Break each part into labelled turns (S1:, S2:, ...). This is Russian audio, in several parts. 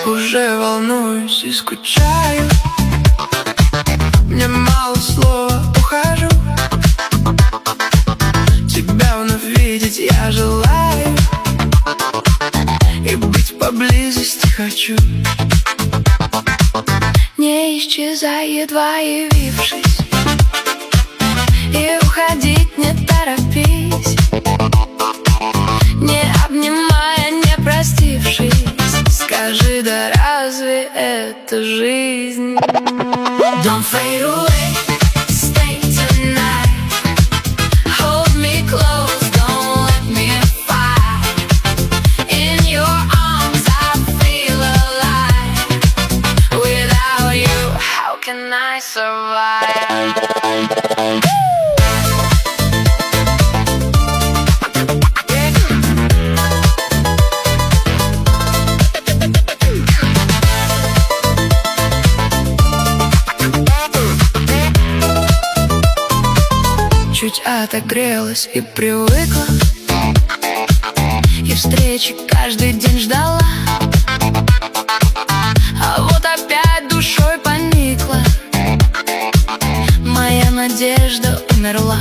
S1: Уже волнуюсь и скучаю. Мне мало слова, ухожу. Тебя вновь видеть я желаю, и быть поблизости хочу. Не исчезай, едва явившись, и уходить не торопись, не обнимая, не простившись. Скажи, да разве это жизнь? Don't fade away, stay tonight. Hold me close, don't let me fight. In your arms I feel alive. Without you, how can I survive? Чуть отогрелась и привыкла, и встречи каждый день ждала. А вот опять душой поникла, моя надежда умерла.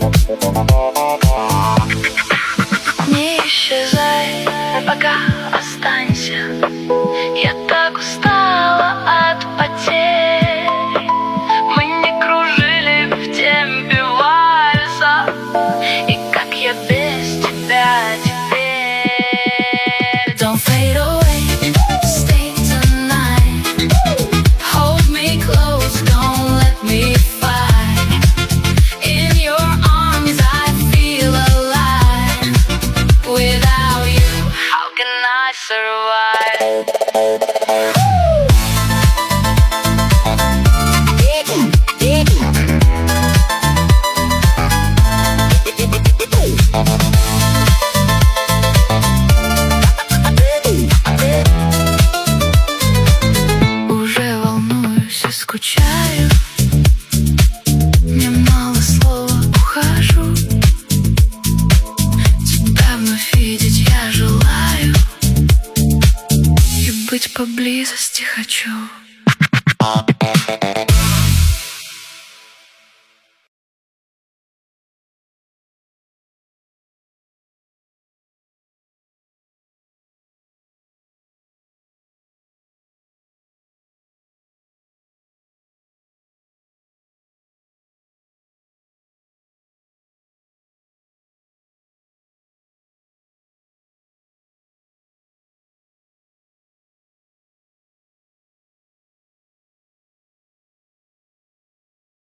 S1: Не исчезай, пока останься. Я так устала от потерь. Мы не кружили в темпе вальса, и как я без тебя теперь? Don't fade away, stay tonight. Hold me close, don't let me fight. In your arms I feel alive. Without you, how can I survive? Уже волнуюсь и скучаю. Мне мало слова, ухожу. Тебя вновь видеть я желаю, и быть поблизости хочу.